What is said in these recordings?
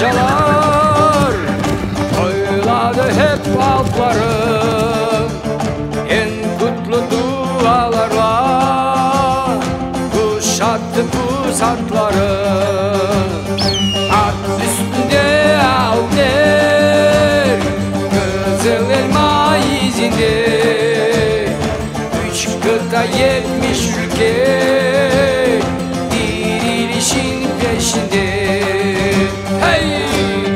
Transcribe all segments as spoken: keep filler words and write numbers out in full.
parçalar oyladı hep altlarım. En kutlu dualarla kuşattı pusatları. At üstünde al der Kızıl elma izinde, üç kıta yetmiş ülke dirilişin peşinde. Hey!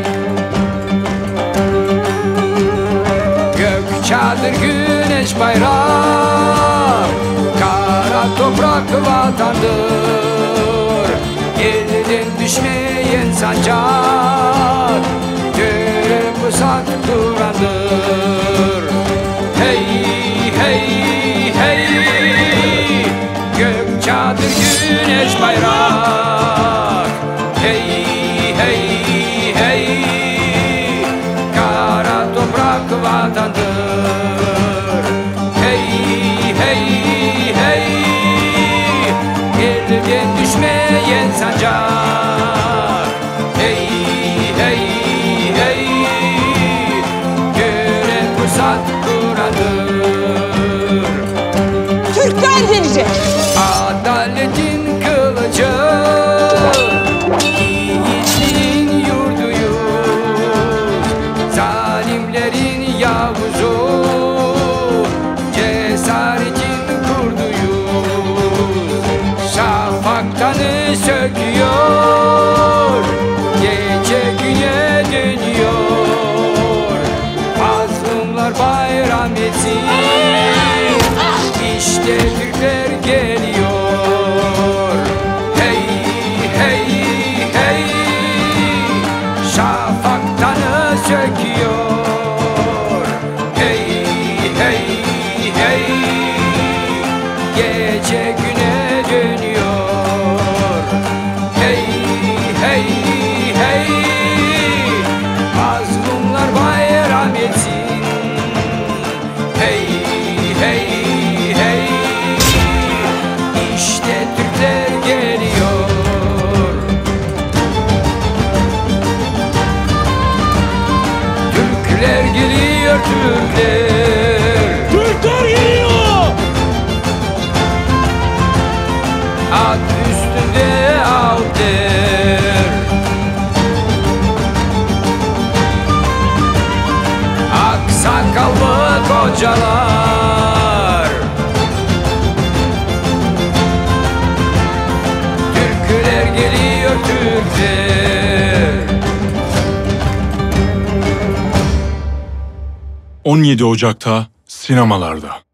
Gök çadır, güneş bayrak, kara toprak vatandır. Elden düşmeyen sancak, töre pusat durandır. Hey, hey, hey! Gök çadır, güneş bayrak, hey, hey, hey! Kara toprak vatandır. Hey, hey, hey! Elden düşmeyen sancak, hey, hey, hey! Gören pusat durandır. Türkler gelecek. Adaletin kılıcı, yiğitliğin yurduyuz. Zalimlerin yavuzu, cesaretin kurduyuz. Şafaktanı söküyor, gece güne dönüyor. Mazlumlar bayram etsin, İşte Türkler geliyor. Hey, hey, hey! Şafaktanı söküyor. Hey, hey, hey! Gece güne dönüyor. Hey, hey, hey! Mazlumlar bayram etsin. Hey, hey, hey! İşte Türkler geliyor. Türkler geliyor, Türkler. Türkler geliyor. At üstünde al der. Aksakallı kocalar, Türkler geliyor, Türkler. on yedi Ocak'ta sinemalarda.